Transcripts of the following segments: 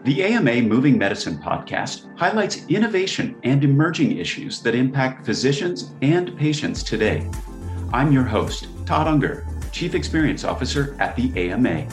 The AMA Moving Medicine podcast highlights innovation and emerging issues that impact physicians and patients today. I'm your host, Todd Unger, Chief Experience Officer at the AMA.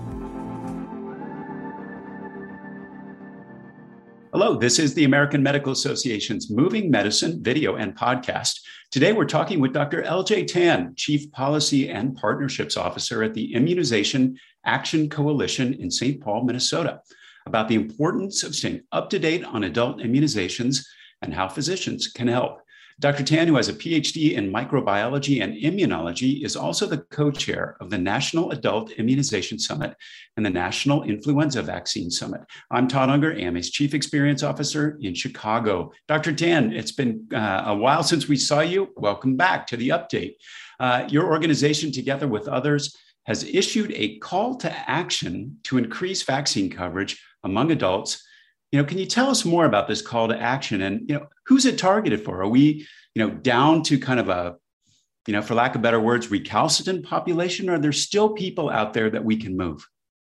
Hello, this is the American Medical Association's Moving Medicine video and podcast. Today, we're talking with Dr. LJ Tan, Chief Policy and Partnerships Officer at the Immunization Action Coalition in St. Paul, Minnesota, about the importance of staying up to date on adult immunizations and how physicians can help. Dr. Tan, who has a PhD in microbiology and immunology, is also the co-chair of the National Adult Immunization Summit and the National Influenza Vaccine Summit. I'm Todd Unger, AMA's Chief Experience Officer in Chicago. Dr. Tan, it's been a while since we saw you. Welcome back to the update. Your organization, together with others, has issued a call to action to increase vaccine coverage among adults. Can you tell us more about this call to action and, who's it targeted for? Are we, down to kind of a, for lack of better words, recalcitrant population, or are there still people out there that we can move?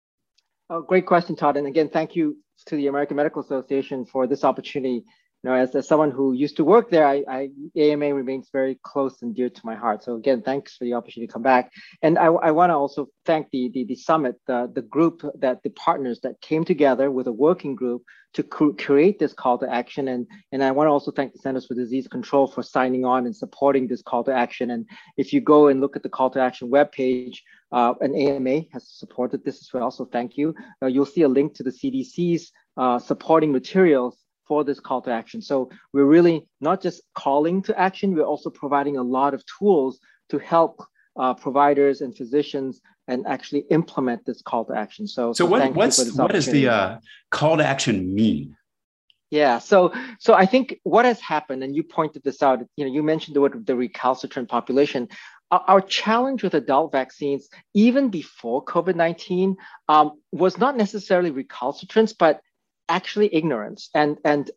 Oh, great question, Todd. And again, thank you to the American Medical Association for this opportunity. As someone who used to work there, AMA remains very close and dear to my heart. So again, thanks for the opportunity to come back. And I want to also thank the summit, the group, the partners that came together with a working group to create this call to action. And I want to also thank the Centers for Disease Control for signing on and supporting this call to action. And if you go and look at the call to action webpage, and AMA has supported this as well, so thank you. You'll see a link to the CDC's supporting materials for this call to action. So we're really not just calling to action, we're also providing a lot of tools to help providers and physicians and actually implement this call to action. So what does the call to action mean? Yeah, so I think what has happened, and you pointed this out, you mentioned the word the recalcitrant population. Our challenge with adult vaccines, even before COVID-19, was not necessarily recalcitrance, but actually ignorance and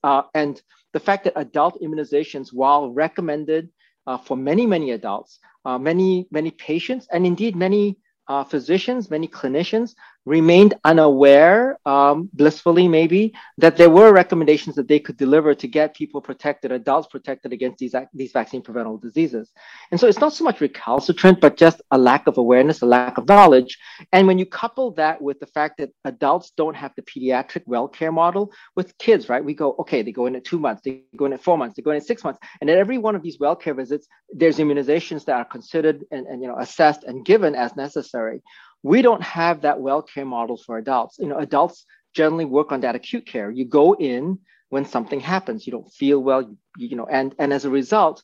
the fact that adult immunizations, while recommended for many adults, many patients, and indeed many physicians, many clinicians remained unaware, blissfully maybe, that there were recommendations that they could deliver to get people protected, adults protected against these vaccine preventable diseases. And so it's not so much recalcitrant, but just a lack of awareness, a lack of knowledge. And when you couple that with the fact that adults don't have the pediatric well-care model with kids, right? We go, okay, they go in at 2 months, they go in at 4 months, they go in at 6 months. And at every one of these well-care visits, there's immunizations that are considered and assessed and given as necessary. We don't have that well-care model for adults. Adults generally work on that acute care. You go in when something happens, you don't feel well, and as a result,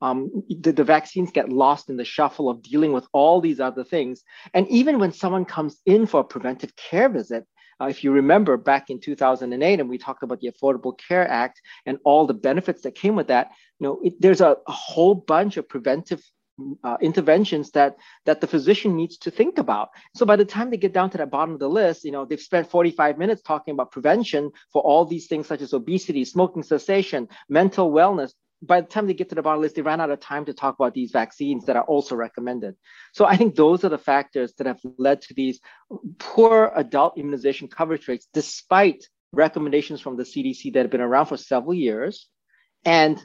the vaccines get lost in the shuffle of dealing with all these other things. And even when someone comes in for a preventive care visit, if you remember back in 2008, and we talked about the Affordable Care Act and all the benefits that came with that, there's a whole bunch of preventive interventions that the physician needs to think about. So by the time they get down to the bottom of the list, they've spent 45 minutes talking about prevention for all these things such as obesity, smoking cessation, mental wellness. By the time they get to the bottom of the list, they ran out of time to talk about these vaccines that are also recommended. So I think those are the factors that have led to these poor adult immunization coverage rates, despite recommendations from the CDC that have been around for several years. And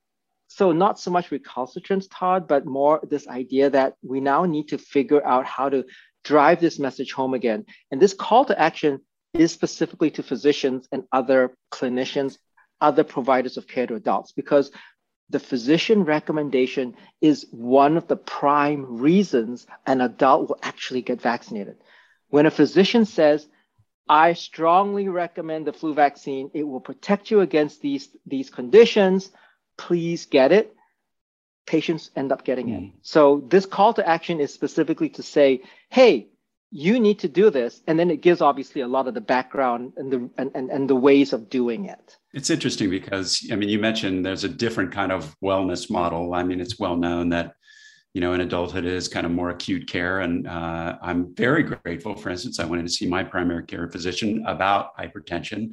so not so much recalcitrance, Todd, but more this idea that we now need to figure out how to drive this message home again. And this call to action is specifically to physicians and other clinicians, other providers of care to adults, because the physician recommendation is one of the prime reasons an adult will actually get vaccinated. When a physician says, I strongly recommend the flu vaccine, it will protect you against these conditions, please get it, patients end up getting it. So this call to action is specifically to say, hey, you need to do this. And then it gives obviously a lot of the background and the ways of doing it. It's interesting because, you mentioned there's a different kind of wellness model. It's well known that, in adulthood is kind of more acute care. And I'm very grateful, for instance, I went in to see my primary care physician about hypertension.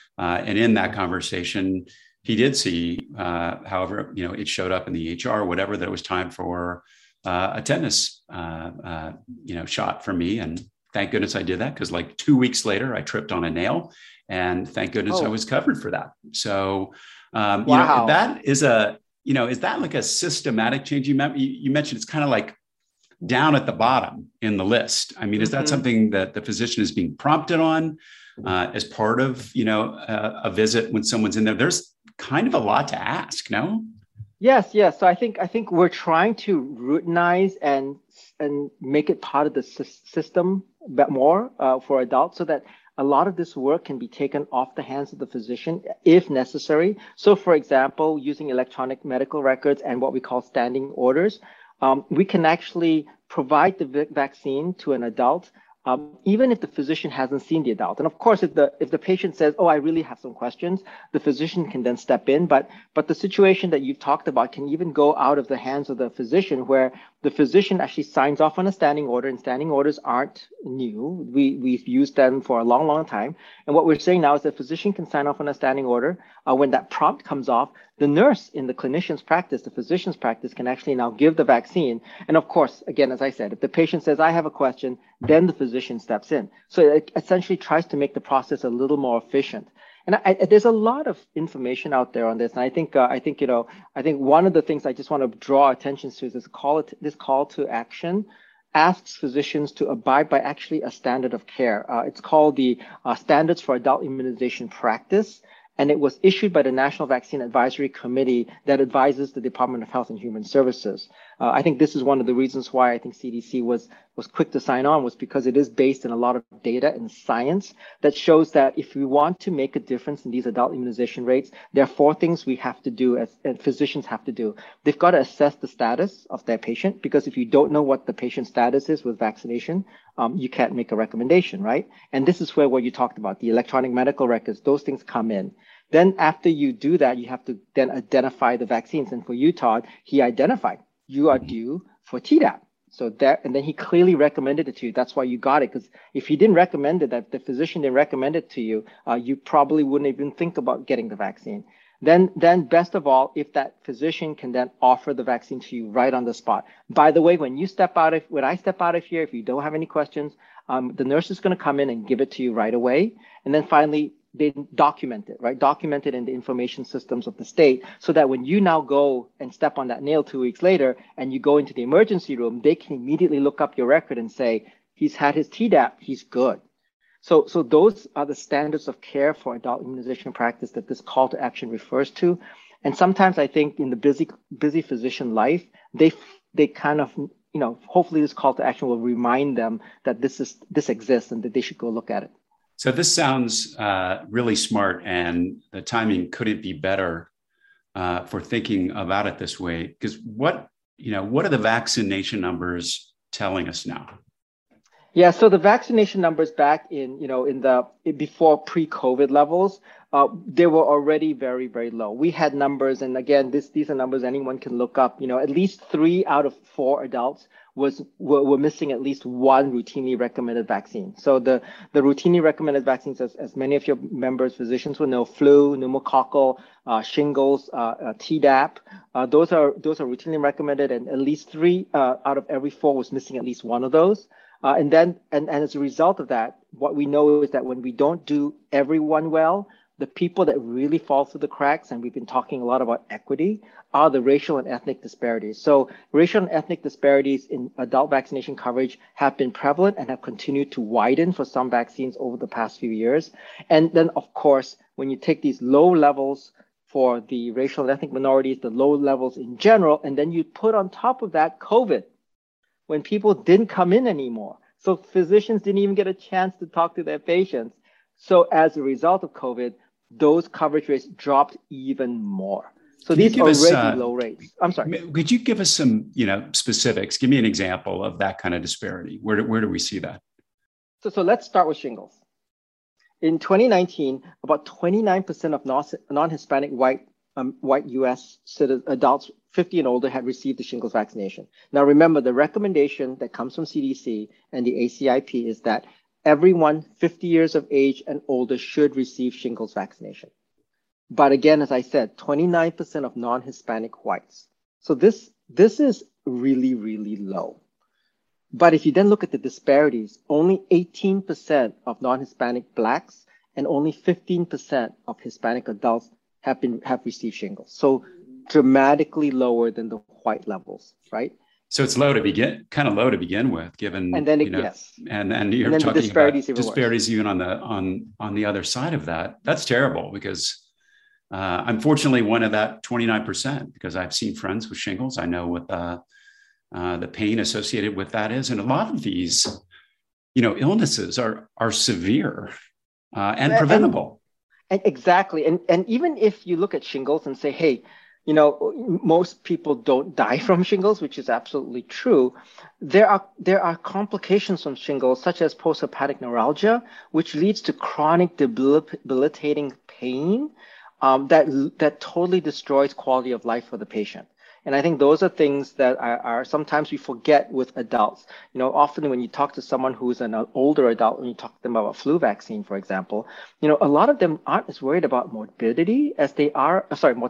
And in that conversation, he did see, however, it showed up in the EHR, whatever, that it was time for a tetanus, shot for me. And thank goodness I did that, because like 2 weeks later, I tripped on a nail And thank goodness I was covered for that. So, Wow. that is is that like a systematic change? You mentioned it's kind of like down at the bottom in the list. I mean, is that something that the physician is being prompted on as part of, a visit when someone's in there? There's kind of a lot to ask, no? Yes, yes. So I think we're trying to routinize and make it part of the system a bit more for adults, so that a lot of this work can be taken off the hands of the physician if necessary. So, for example, using electronic medical records and what we call standing orders, we can actually provide the vaccine to an adult, even if the physician hasn't seen the adult. And of course, if the patient says, "Oh, I really have some questions," the physician can then step in. But the situation that you've talked about can even go out of the hands of the physician, where the physician actually signs off on a standing order, and standing orders aren't new. We've used them for a long, long time. And what we're saying now is the physician can sign off on a standing order. When that prompt comes off, the nurse in the clinician's practice, the physician's practice, can actually now give the vaccine. And of course, again, as I said, if the patient says, "I have a question," then the physician steps in. So it essentially tries to make the process a little more efficient. And there's a lot of information out there on this. And I think one of the things I just want to draw attention to is this call to action asks physicians to abide by actually a standard of care. It's called the Standards for Adult Immunization Practice. And it was issued by the National Vaccine Advisory Committee that advises the Department of Health and Human Services. I think this is one of the reasons why I think CDC was quick to sign on, was because it is based in a lot of data and science that shows that if we want to make a difference in these adult immunization rates, there are 4 things we have to do as physicians have to do. They've got to assess the status of their patient, because if you don't know what the patient's status is with vaccination, you can't make a recommendation, right? And this is where what you talked about, the electronic medical records, those things come in. Then after you do that, you have to then identify the vaccines. And for you, Todd, he identified you are due for Tdap. So that, and then he clearly recommended it to you. That's why you got it. Because if he didn't recommend it, that the physician didn't recommend it to you, you probably wouldn't even think about getting the vaccine. Then best of all, if that physician can then offer the vaccine to you right on the spot. By the way, when I step out of here, if you don't have any questions, the nurse is going to come in and give it to you right away. And then finally, they document it, right? Document it in the information systems of the state, so that when you now go and step on that nail 2 weeks later and you go into the emergency room, they can immediately look up your record and say, "He's had his Tdap, he's good." So those are the standards of care for adult immunization practice that this call to action refers to. And sometimes I think in the busy physician life, they kind of, hopefully this call to action will remind them that this exists and that they should go look at it. So this sounds really smart, and the timing couldn't be better for thinking about it this way. Because what are the vaccination numbers telling us now? Yeah, so the vaccination numbers back before pre-COVID levels, they were already very, very low. We had numbers, and again, these are numbers anyone can look up. At least 3 out of 4 adults were missing at least one routinely recommended vaccine. So the routinely recommended vaccines, as many of your members, physicians will know, flu, pneumococcal, shingles, Tdap, those are routinely recommended, and at least 3 out of every 4 was missing at least one of those. And as a result of that, what we know is that when we don't do everyone well, the people that really fall through the cracks, and we've been talking a lot about equity, are the racial and ethnic disparities. So racial and ethnic disparities in adult vaccination coverage have been prevalent and have continued to widen for some vaccines over the past few years. And then, of course, when you take these low levels for the racial and ethnic minorities, the low levels in general, and then you put on top of that COVID, when people didn't come in anymore. So physicians didn't even get a chance to talk to their patients. So as a result of COVID, those coverage rates dropped even more. So these are already low rates. I'm sorry. Could you give us some, specifics? Give me an example of that kind of disparity. Where do we see that? So let's start with shingles. In 2019, about 29% of non-Hispanic white U.S. adults 50 and older had received the shingles vaccination. Now, remember, the recommendation that comes from CDC and the ACIP is that everyone 50 years of age and older should receive shingles vaccination. But again, as I said, 29% of non-Hispanic whites. So this is really, really low. But if you then look at the disparities, only 18% of non-Hispanic Blacks and only 15% of Hispanic adults have received shingles. So dramatically lower than the white levels, right? So it's kind of low to begin with, given, and then yes, and you're then talking about disparities worse. even on the other side of that. That's terrible, because I'm fortunately one of that 29%, because I've seen friends with shingles. I know what the pain associated with that is, and a lot of these, illnesses are severe and preventable. And exactly, and even if you look at shingles and say, hey, most people don't die from shingles, which is absolutely true. There are complications from shingles, such as postherpetic neuralgia, which leads to chronic debilitating pain that totally destroys quality of life for the patient. And I think those are things that are sometimes we forget with adults. Often when you talk to someone who's an older adult, when you talk to them about a flu vaccine, for example, a lot of them aren't as worried about mortality as they are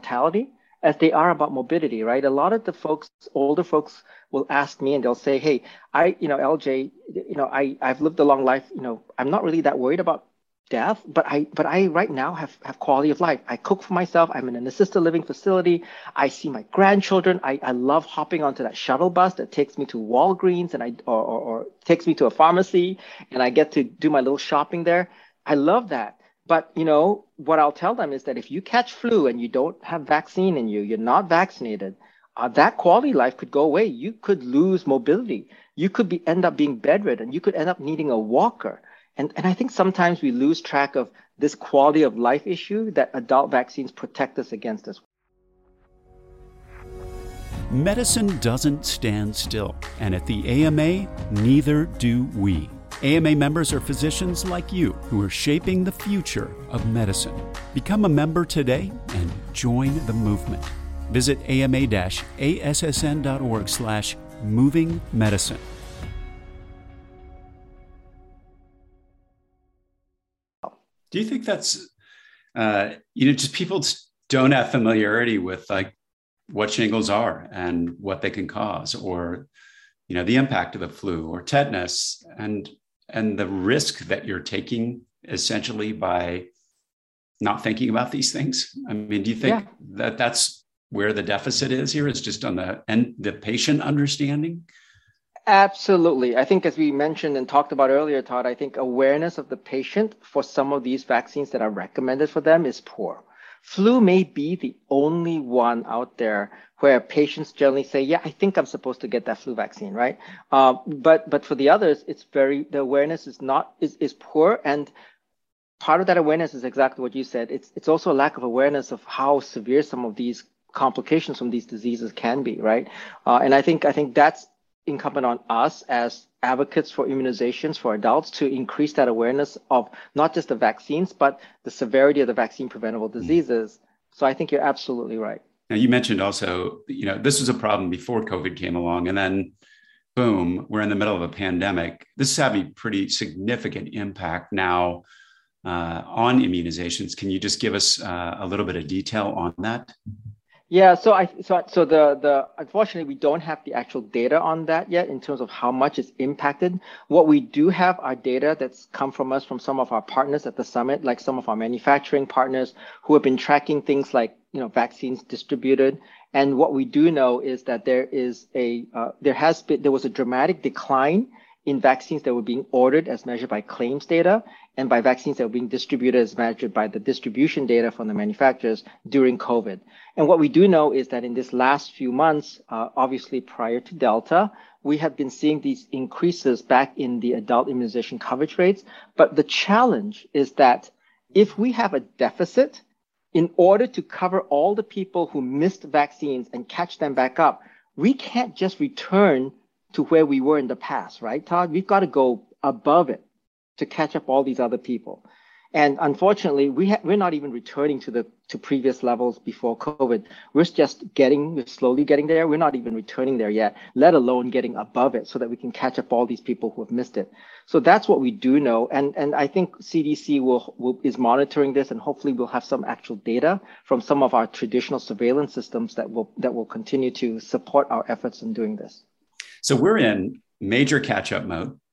about morbidity, right? A lot of the older folks will ask me and they'll say, hey, LJ, I've lived a long life. I'm not really that worried about death, but I right now have quality of life. I cook for myself. I'm in an assisted living facility. I see my grandchildren. I love hopping onto that shuttle bus that takes me to Walgreens or takes me to a pharmacy, and I get to do my little shopping there. I love that. But, what I'll tell them is that if you catch flu and you don't have vaccine in you, you're not vaccinated, that quality of life could go away. You could lose mobility. You could end up being bedridden. You could end up needing a walker. And I think sometimes we lose track of this quality of life issue that adult vaccines protect us against as well. Medicine doesn't stand still. And at the AMA, neither do we. AMA members are physicians like you who are shaping the future of medicine. Become a member today and join the movement. Visit ama-assn.org/movingmedicine. Do you think that's, just people don't have familiarity with what shingles are and what they can cause, or, the impact of the flu or tetanus, and the risk that you're taking essentially by not thinking about these things? I mean, do you think that that's where the deficit is here, is just on the patient understanding? Absolutely. I think, as we mentioned and talked about earlier, Todd, I think awareness of the patient for some of these vaccines that are recommended for them is poor. Flu may be the only one out there where patients generally say, yeah, I think I'm supposed to get that flu vaccine, right? But for the others, the awareness is poor. And part of that awareness is exactly what you said. It's also a lack of awareness of how severe some of these complications from these diseases can be, right? And I think that's incumbent on us as advocates for immunizations for adults to increase that awareness of not just the vaccines, but the severity of the vaccine preventable diseases. So I think you're absolutely right. Now, you mentioned also, this was a problem before COVID came along, and then boom, we're in the middle of a pandemic. This is having pretty significant impact now on immunizations. Can you just give us a little bit of detail on that? Yeah, so unfortunately we don't have the actual data on that yet in terms of how much it's impacted. What we do have are data that's come from some of our partners at the summit, like some of our manufacturing partners who have been tracking things like vaccines distributed. And what we do know is that there was a dramatic decline in vaccines that were being ordered as measured by claims data, and by vaccines that were being distributed as measured by the distribution data from the manufacturers during COVID. And what we do know is that in this last few months, obviously prior to Delta, we have been seeing these increases back in the adult immunization coverage rates. But the challenge is that if we have a deficit, in order to cover all the people who missed vaccines and catch them back up, we can't just return to where we were in the past, right, Todd? We've got to go above it to catch up all these other people. And unfortunately, we're not even returning to previous levels before COVID. We're slowly getting there. We're not even returning there yet, let alone getting above it so that we can catch up all these people who have missed it. So that's what we do know. And I think CDC is monitoring this, and hopefully we'll have some actual data from some of our traditional surveillance systems that will continue to support our efforts in doing this. So we're in major catch-up mode.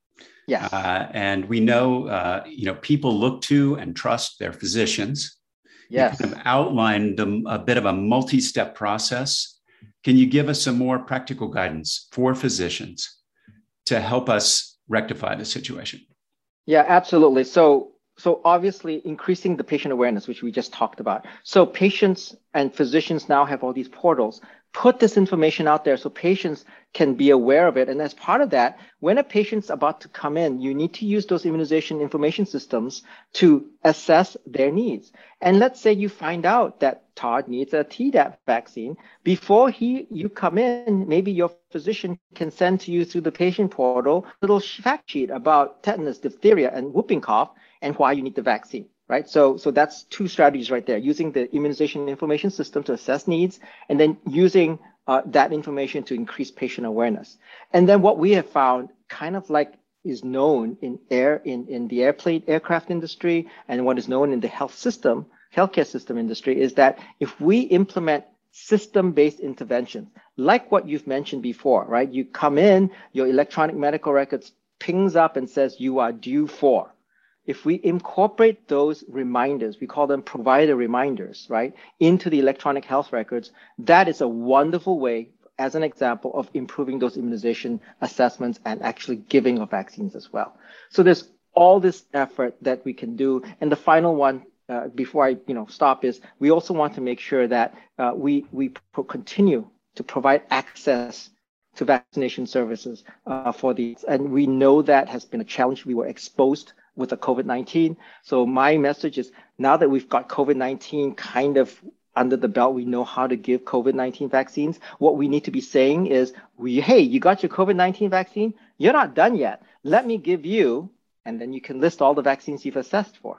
Yes. And we know, people look to and trust their physicians. You Yes. kind of outlined a bit of a multi-step process. Can you give us some more practical guidance for physicians to help us rectify the situation? Yeah, absolutely. So obviously increasing the patient awareness, which we just talked about. So patients and physicians now have all these portals. Put this information out there so patients can be aware of it. And as part of that, when a patient's about to come in, you need to use those immunization information systems to assess their needs. And let's say you find out that Todd needs a Tdap vaccine. Before you come in, maybe your physician can send to you through the patient portal a little fact sheet about tetanus, diphtheria, and whooping cough and why you need the vaccine. Right. So that's two strategies right there, using the immunization information system to assess needs, and then using that information to increase patient awareness. And then what we have found, kind of like is known in the aircraft industry and what is known in the healthcare system industry, is that if we implement system-based interventions, like what you've mentioned before, right? You come in, your electronic medical records pings up and says you are due for. If we incorporate those reminders, we call them provider reminders, right, into the electronic health records, that is a wonderful way, as an example, of improving those immunization assessments and actually giving of vaccines as well. So there's all this effort that we can do. And the final one, before I stop, is we also want to make sure that we continue to provide access to vaccination services for these. And we know that has been a challenge. We were exposed with the COVID-19. So my message is, now that we've got COVID-19 kind of under the belt, we know how to give COVID-19 vaccines. What we need to be saying is, hey, you got your COVID-19 vaccine? You're not done yet. Let me give you, and then you can list all the vaccines you've assessed for.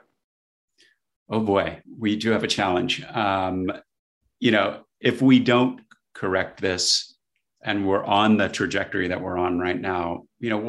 Oh boy, we do have a challenge. If we don't correct this and we're on the trajectory that we're on right now,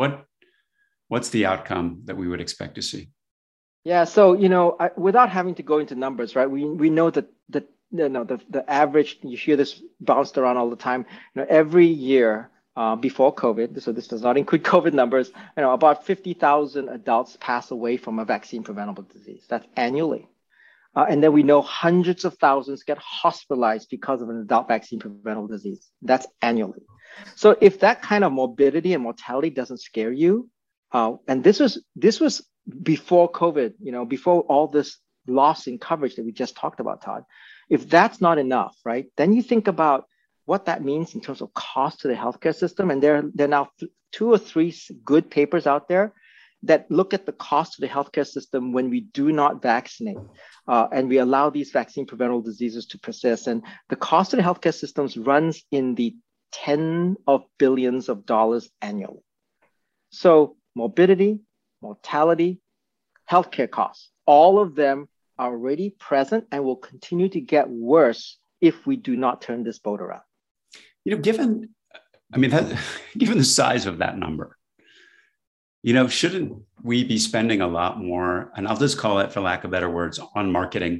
what's the outcome that we would expect to see? Yeah, so without having to go into numbers, right? We know that the average, you hear this bounced around all the time. Every year before COVID, so this does not include COVID numbers, about 50,000 adults pass away from a vaccine preventable disease. That's annually. And then we know hundreds of thousands get hospitalized because of an adult vaccine preventable disease. That's annually. So if that kind of morbidity and mortality doesn't scare you, and this was before COVID, before all this loss in coverage that we just talked about, Todd. If that's not enough, right, then you think about what that means in terms of cost to the healthcare system. And there are now 2 or 3 good papers out there that look at the cost to the healthcare system when we do not vaccinate and we allow these vaccine preventable diseases to persist. And the cost of the healthcare systems runs in the tens of billions of dollars annually. So morbidity, mortality, healthcare costs, all of them are already present and will continue to get worse if we do not turn this boat around. Given the size of that number, shouldn't we be spending a lot more, and I'll just call it, for lack of better words, on marketing?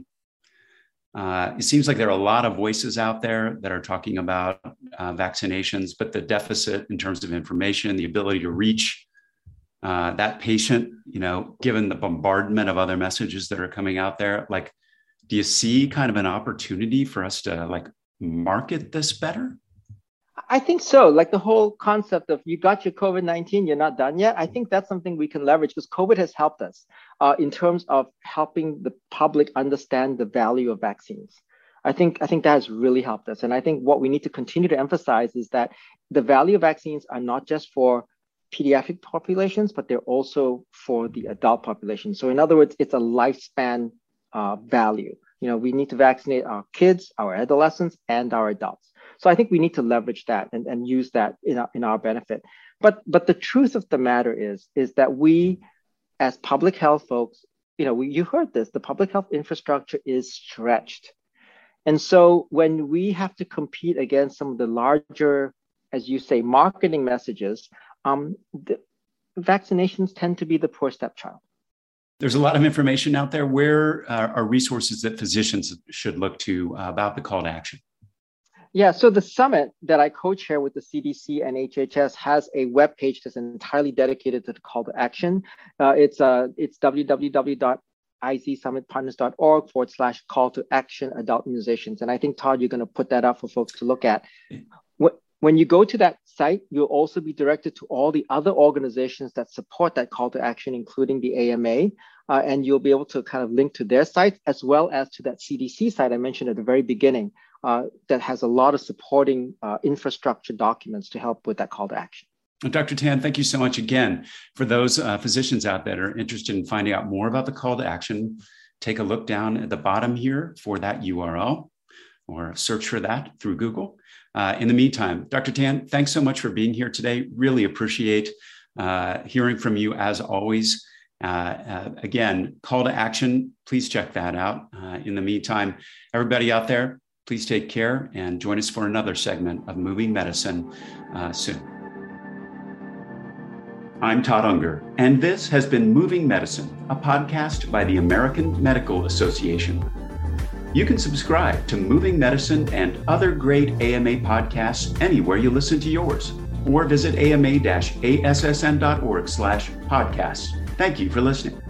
It seems like there are a lot of voices out there that are talking about vaccinations, but the deficit in terms of information, the ability to reach that patient, given the bombardment of other messages that are coming out there, do you see kind of an opportunity for us to market this better? I think so. Like the whole concept of you got your COVID-19, you're not done yet. I think that's something we can leverage because COVID has helped us in terms of helping the public understand the value of vaccines. I think that has really helped us. And I think what we need to continue to emphasize is that the value of vaccines are not just for pediatric populations, but they're also for the adult population. So in other words, it's a lifespan value. We need to vaccinate our kids, our adolescents, and our adults. So I think we need to leverage that and use that in our benefit. But the truth of the matter is that we, as public health folks, you heard this, the public health infrastructure is stretched. And so when we have to compete against some of the larger, as you say, marketing messages, the vaccinations tend to be the poor stepchild. There's a lot of information out there. Where are resources that physicians should look to about the call to action? Yeah, so the summit that I co-chair with the CDC and HHS has a webpage that's entirely dedicated to the call to action. It's www.izsummitpartners.org/call to action adult immunizations. And I think, Todd, you're going to put that up for folks to look at. When you go to that site, you'll also be directed to all the other organizations that support that call to action, including the AMA. And you'll be able to kind of link to their sites as well as to that CDC site I mentioned at the very beginning that has a lot of supporting infrastructure documents to help with that call to action. Dr. Tan, thank you so much again. For those physicians out there that are interested in finding out more about the call to action, take a look down at the bottom here for that URL or search for that through Google. In the meantime, Dr. Tan, thanks so much for being here today. Really appreciate hearing from you as always. Again, call to action, please check that out. In the meantime, everybody out there, please take care and join us for another segment of Moving Medicine soon. I'm Todd Unger, and this has been Moving Medicine, a podcast by the American Medical Association. You can subscribe to Moving Medicine and other great AMA podcasts anywhere you listen to yours, or visit ama-assn.org/podcasts. Thank you for listening.